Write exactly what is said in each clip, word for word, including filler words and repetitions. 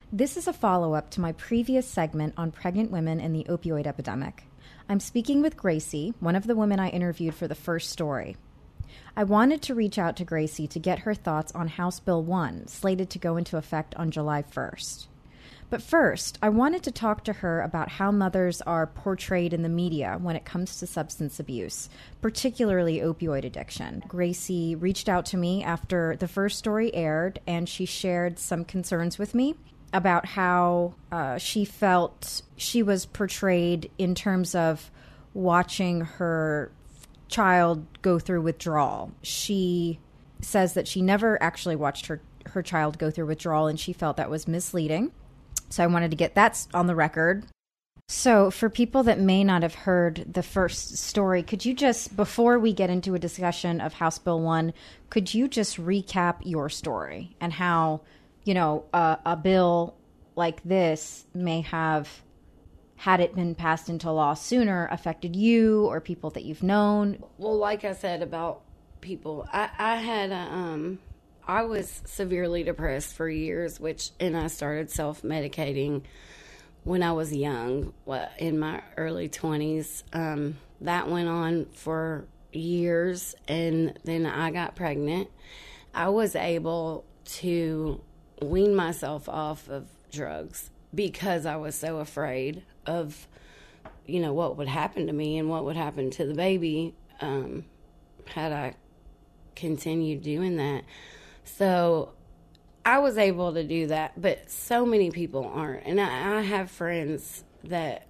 This is a follow-up to my previous segment on pregnant women and the opioid epidemic. I'm speaking with Gracie, one of the women I interviewed for the first story. I wanted to reach out to Gracie to get her thoughts on House Bill one, slated to go into effect on July first. But first, I wanted to talk to her about how mothers are portrayed in the media when it comes to substance abuse, particularly opioid addiction. Gracie reached out to me after the first story aired, and she shared some concerns with me about how uh, she felt she was portrayed in terms of watching her child go through withdrawal. She says that she never actually watched her, her child go through withdrawal, and she felt that was misleading. So I wanted to get that on the record. So for people that may not have heard the first story, could you just, before we get into a discussion of House Bill one, could you just recap your story and how, you know, uh, a bill like this may have, had it been passed into law sooner, affected you or people that you've known? Well, like I said about people, I, I had a, um, I was severely depressed for years, which, and I started self-medicating when I was young, in my early twenties. Um, that went on for years, and then I got pregnant. I was able to wean myself off of drugs because I was so afraid of, you know, what would happen to me and what would happen to the baby um, had I continued doing that. So I was able to do that, but so many people aren't. And I, I have friends that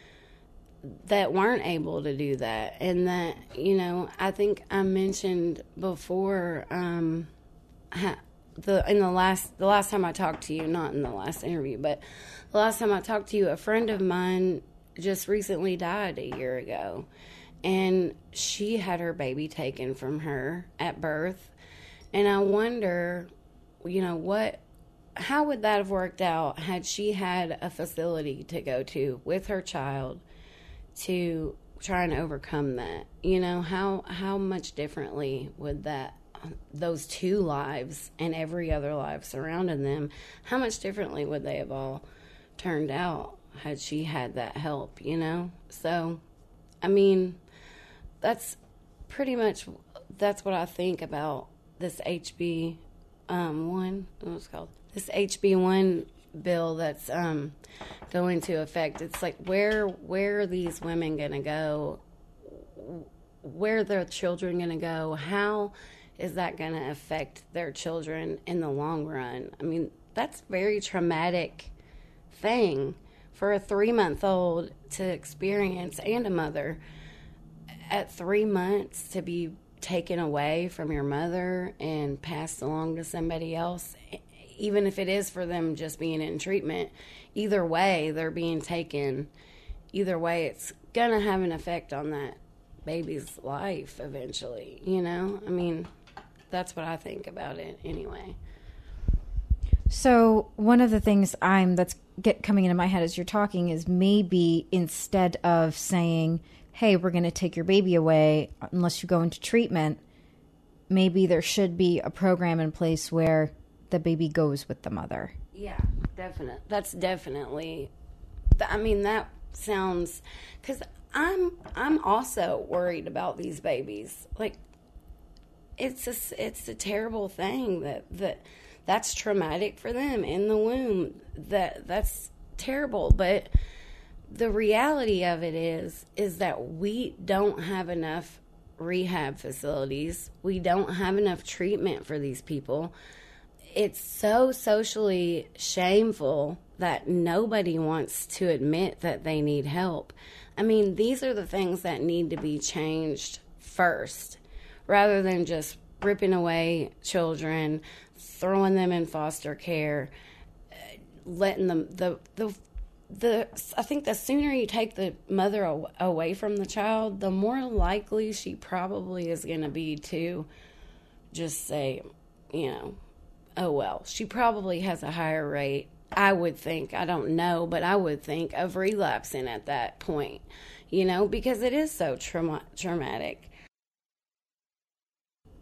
that weren't able to do that. And that, you know, I think I mentioned before, um, the in the last the last time I talked to you, not in the last interview, but the last time I talked to you, a friend of mine just recently died a year ago. And she had her baby taken from her at birth. And I wonder, you know, what, how would that have worked out had she had a facility to go to with her child to try and overcome that? You know, how how much differently would that, those two lives and every other life surrounding them, how much differently would they have all turned out had she had that help, you know? So, I mean, that's pretty much, that's what I think about this H B um, one, what was it called? This H B one bill that's um, going to effect. It's like, where where are these women going to go? Where are their children going to go? How is that going to affect their children in the long run? I mean, that's a very traumatic thing for a three-month-old to experience, and a mother. At three months to be taken away from your mother and passed along to somebody else, even if it is for them just being in treatment, either way they're being taken, either way it's gonna have an effect on that baby's life eventually, you know? I mean, that's what I think about it anyway. So one of the things I'm that's get coming into my head as you're talking is maybe instead of saying, hey, we're going to take your baby away unless you go into treatment, maybe there should be a program in place where the baby goes with the mother. Yeah, definitely. That's definitely, I mean, that sounds, because I'm, I'm also worried about these babies. Like, it's a, it's a terrible thing that, that that's traumatic for them in the womb. That that's terrible, but the reality of it is, is that we don't have enough rehab facilities. We don't have enough treatment for these people. It's so socially shameful that nobody wants to admit that they need help. I mean, these are the things that need to be changed first, rather than just ripping away children, throwing them in foster care, letting them, the, the, The I think the sooner you take the mother aw- away from the child, the more likely she probably is going to be to just say, you know, oh, well. She probably has a higher rate, I would think, I don't know, but I would think, of relapsing at that point, you know, because it is so trauma- traumatic.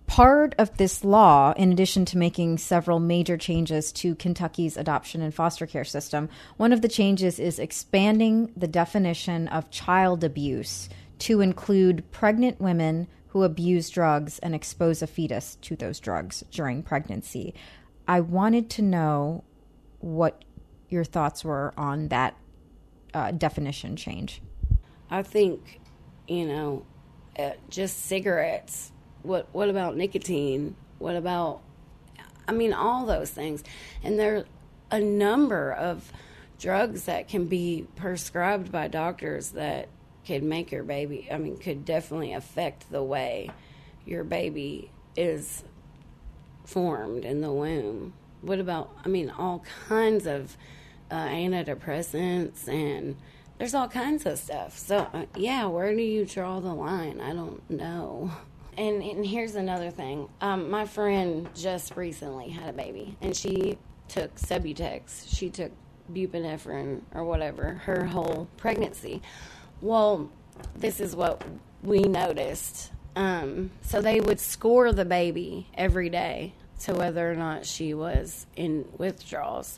part of this law, in addition to making several major changes to Kentucky's adoption and foster care system, one of the changes is expanding the definition of child abuse to include pregnant women who abuse drugs and expose a fetus to those drugs during pregnancy. I wanted to know what your thoughts were on that uh, definition change. I think, you know, uh, just cigarettes. What what about nicotine? What about, I mean, all those things. And there are a number of drugs that can be prescribed by doctors that could make your baby, I mean, could definitely affect the way your baby is formed in the womb. What about, I mean, all kinds of uh, antidepressants, and there's all kinds of stuff. So, uh, yeah, where do you draw the line? I don't know. And, and here's another thing. Um, my friend just recently had a baby, and she took Subutex. She took buprenorphine or whatever her whole pregnancy. Well, this is what we noticed. Um, so they would score the baby every day to whether or not she was in withdrawals.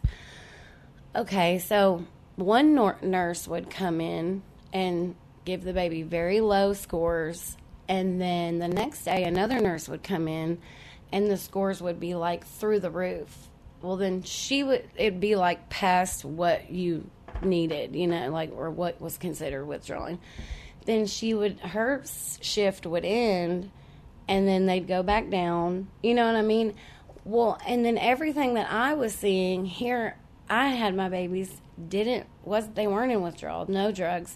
Okay, so one nor- nurse would come in and give the baby very low scores, and then the next day another nurse would come in and the scores would be like through the roof. Well, then she would, it'd be like past what you needed, you know, like, or what was considered withdrawing. Then she would, her shift would end, and then they'd go back down, you know what I mean? Well, and then everything that I was seeing here, I had my babies, didn't, was they weren't in withdrawal, no drugs,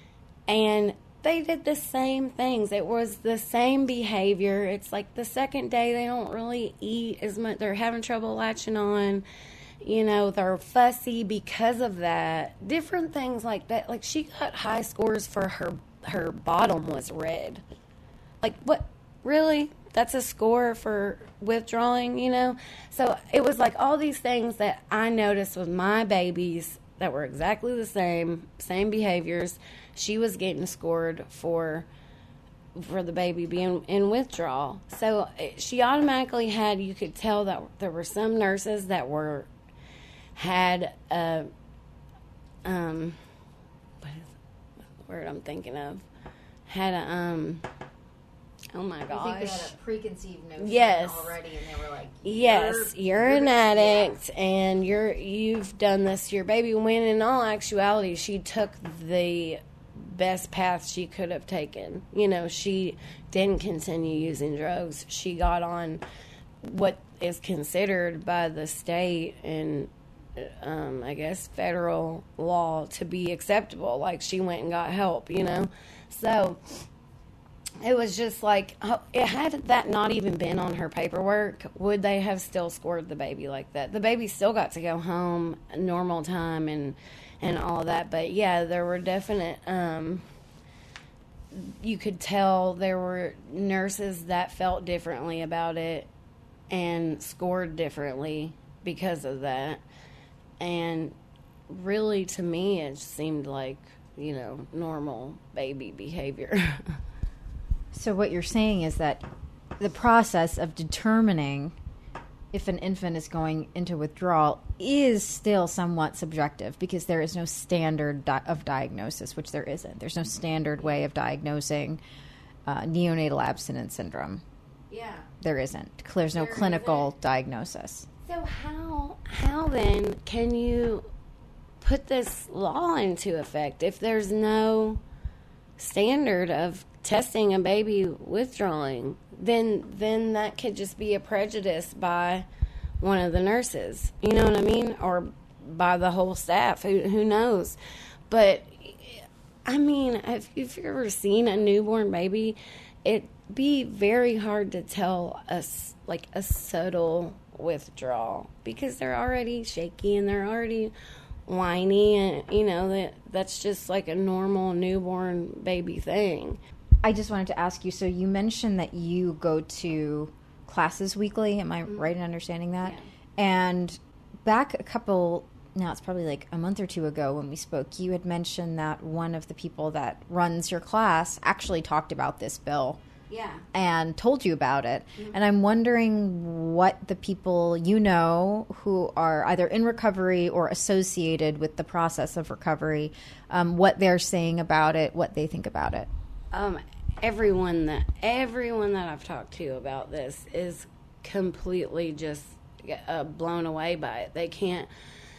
and they did the same things. It was the same behavior. It's like the second day they don't really eat as much, they're having trouble latching on, you know, they're fussy because of that. Different things like that. Like, she got high scores for her, her bottom was red. Like, what? Really? That's a score for withdrawing, you know? So it was like all these things that I noticed with my babies that were exactly the same, same behaviors. She was getting scored for for the baby being in withdrawal. So she automatically had, you could tell that there were some nurses that were, had a, um, what is the word I'm thinking of? Had a, um, oh my gosh. I think they had a preconceived notion yes. already, and they were like, yes, you're, you're an addict, yeah. and you're, you've done this to your baby, when in all actuality, she took the best path she could have taken. You know, she didn't continue using drugs. She got on what is considered by the state and um, I guess federal law to be acceptable. Like, she went and got help, you know. So it was just like, it had that not even been on her paperwork, would they have still scored the baby like that? The baby still got to go home normal time and and all that. But yeah, there were definite, um, you could tell there were nurses that felt differently about it and scored differently because of that. And really, to me, it seemed like, you know, normal baby behavior. So what you're saying is that the process of determining if an infant is going into withdrawal is still somewhat subjective, because there is no standard di- of diagnosis, which there isn't. There's no standard way of diagnosing uh, neonatal abstinence syndrome. Yeah. There isn't. There's no There clinical isn't. diagnosis. So how how then can you put this law into effect if there's no standard of testing a baby withdrawing? Then then that could just be a prejudice by one of the nurses, you know what I mean, or by the whole staff. Who who knows? But I mean, if, if you've ever seen a newborn baby, it'd be very hard to tell us like a subtle withdrawal, because they're already shaky and they're already whiny, and you know that that's just like a normal newborn baby thing. I just wanted to ask you, so you mentioned that you go to classes weekly. Am I mm-hmm. right in understanding that? Yeah. And back a couple, now it's probably like a month or two ago when we spoke, you had mentioned that one of the people that runs your class actually talked about this bill Yeah. And told you about it. Mm-hmm. And I'm wondering what the people you know who are either in recovery or associated with the process of recovery, um, what they're saying about it, what they think about it. Um, everyone that everyone that I've talked to about this is completely just uh, blown away by it. They can't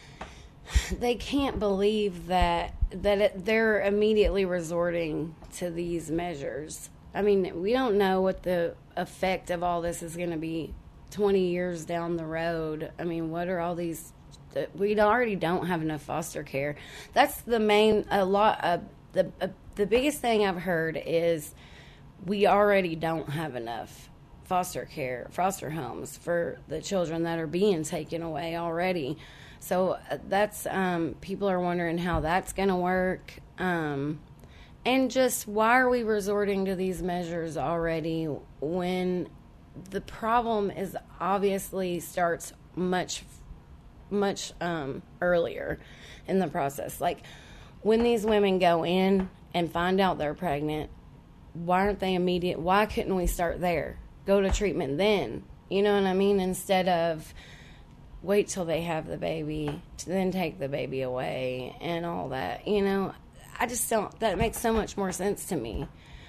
they can't believe that that it, they're immediately resorting to these measures. I mean, we don't know what the effect of all this is going to be twenty years down the road. I mean, what are all these? We already don't have enough foster care. That's the main, a lot of the, uh, the biggest thing I've heard is we already don't have enough foster care, foster homes for the children that are being taken away already. So uh, that's, um, people are wondering how that's going to work. Um, And just why are we resorting to these measures already when the problem is obviously starts much, much um, earlier in the process? Like when these women go in and find out they're pregnant, why aren't they immediate? Why couldn't we start there? Go to treatment then. You know what I mean? Instead of wait till they have the baby, to then take the baby away and all that, you know? I just don't, that makes so much more sense to me.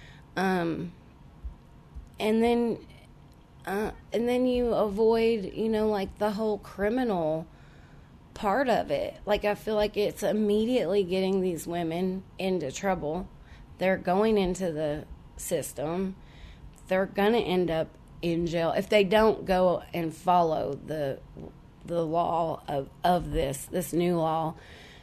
Um, and then, uh, and then you avoid, you know, like the whole criminal part of it. Like, I feel like it's immediately getting these women into trouble. They're going into the system. They're going to end up in jail if they don't go and follow the, the law of, of this, this new law.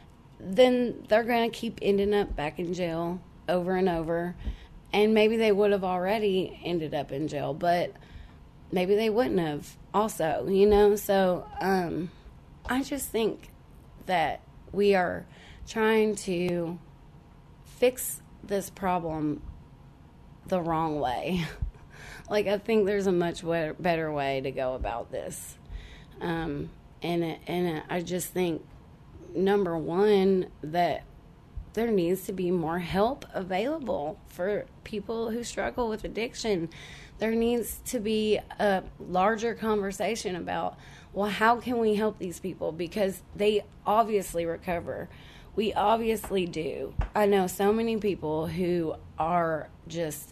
Then they're going to keep ending up back in jail over and over. And maybe they would have already ended up in jail, but maybe they wouldn't have also, you know? So um, I just think that we are trying to fix this problem the wrong way. Like, I think there's a much better way to go about this. Um, and, and I just think, number one, that there needs to be more help available for people who struggle with addiction. There needs to be a larger conversation about, well, how can we help these people? Because they obviously recover. We obviously do. I know so many people who are just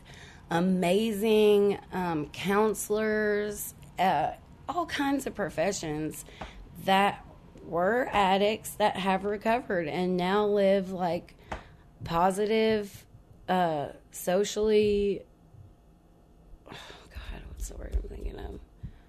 amazing um, counselors, uh, all kinds of professions that were addicts that have recovered and now live like positive, uh, socially, oh God, what's the word I'm thinking of?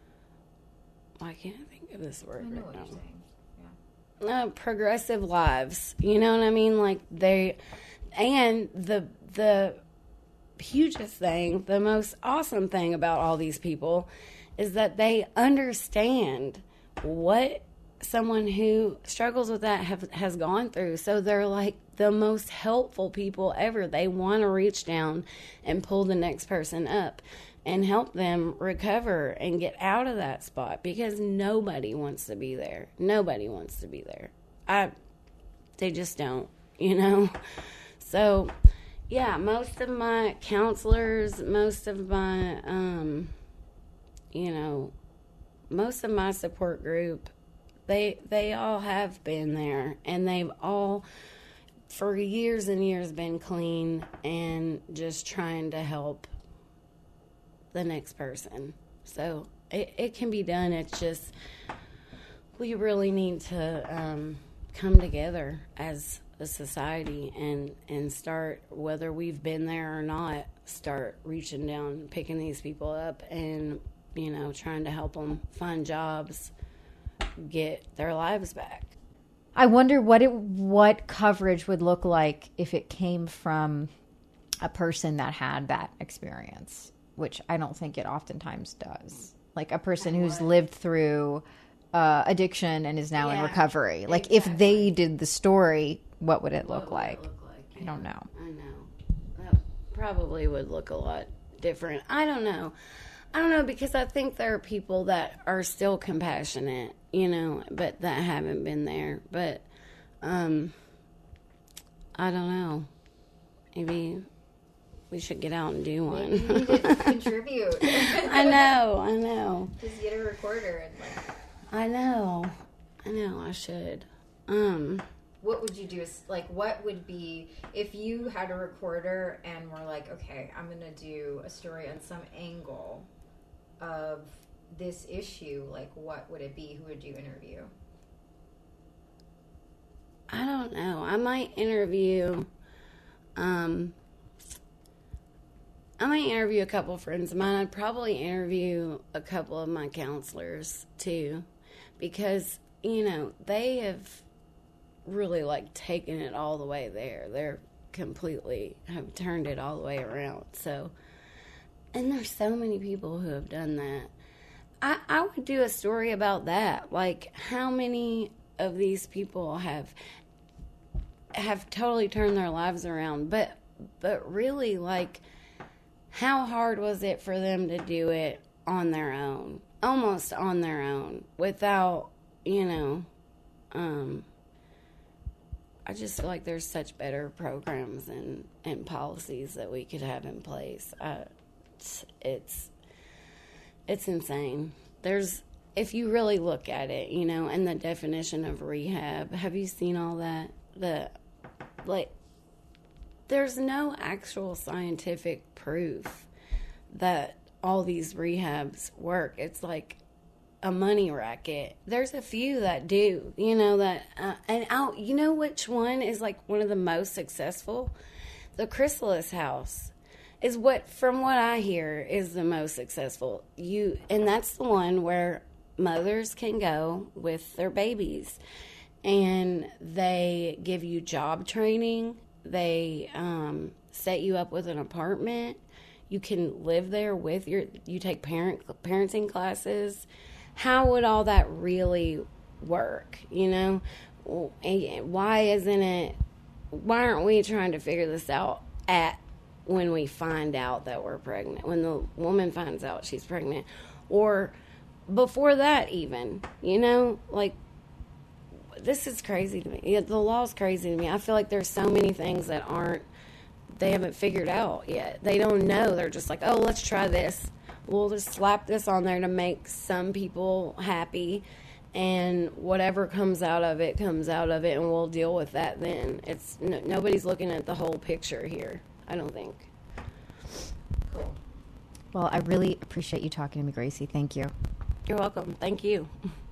Why can't I think of this word I know right what now? you're saying. Yeah. Uh, progressive lives, you know what I mean? Like they, and the, the hugest thing, the most awesome thing about all these people is that they understand what someone who struggles with that have, has gone through. So they're like the most helpful people ever. They want to reach down and pull the next person up and help them recover and get out of that spot, because nobody wants to be there. Nobody wants to be there. I, they just don't, you know? So, yeah, most of my counselors, most of my, um, you know, most of my support group, They they all have been there, and they've all, for years and years, been clean and just trying to help the next person. So it, it can be done. It's just we really need to um, come together as a society and, and start, whether we've been there or not, start reaching down, picking these people up and, you know, trying to help them find jobs, get their lives back. I wonder what it what coverage would look like if it came from a person that had that experience, which I don't think it oftentimes does. Like a person who's lived through uh, addiction and is now Yeah, in recovery. Like exactly. if they did the story, what would it What look would like? it look like? I don't know. I know. That probably would look a lot different. I don't know. I don't know, because I think there are people that are still compassionate, you know, but that haven't been there. But um, I don't know. Maybe we should get out and do one. Maybe you need to contribute. I know, I know. Just get a recorder and like. I know, I know. I should. Um, what would you do? Like, what would be if you had a recorder and were like, okay, I'm gonna do a story on some angle of this issue? Like, what would it be? Who would you interview? I don't know. I might interview. Um, I might interview a couple of friends of mine. I'd probably interview a couple of my counselors too, because, you know, they have really like taken it all the way there. They're completely have turned it all the way around. So, and there's so many people who have done that. I, I would do a story about that. Like, how many of these people have have totally turned their lives around, but but really, like, how hard was it for them to do it on their own, almost on their own, without, you know, um, I just feel like there's such better programs and, and policies that we could have in place. Uh, it's, it's, it's insane. There's, if you really look at it, you know, and the definition of rehab, have you seen all that? The, like, there's no actual scientific proof that all these rehabs work. It's like a money racket. There's a few that do, you know, that, uh, and out, you know which one is like one of the most successful? The Chrysalis House is what, from what I hear, is the most successful. You, and that's the one where mothers can go with their babies, and they give you job training. They um, set you up with an apartment. You can live there with your, you take parent parenting classes. How would all that really work, you know? Why isn't it, why aren't we trying to figure this out at when we find out that we're pregnant, when the woman finds out she's pregnant, or before that even, you know? Like, this is crazy to me. Yeah, the law's crazy to me. I feel like there's so many things that aren't, they haven't figured out yet. They don't know. They're just like, oh, let's try this. We'll just slap this on there to make some people happy, and whatever comes out of it comes out of it, and we'll deal with that then. It's no, nobody's looking at the whole picture here, I don't think. Cool. Well, I really appreciate you talking to me, Gracie. Thank you. You're welcome. Thank you.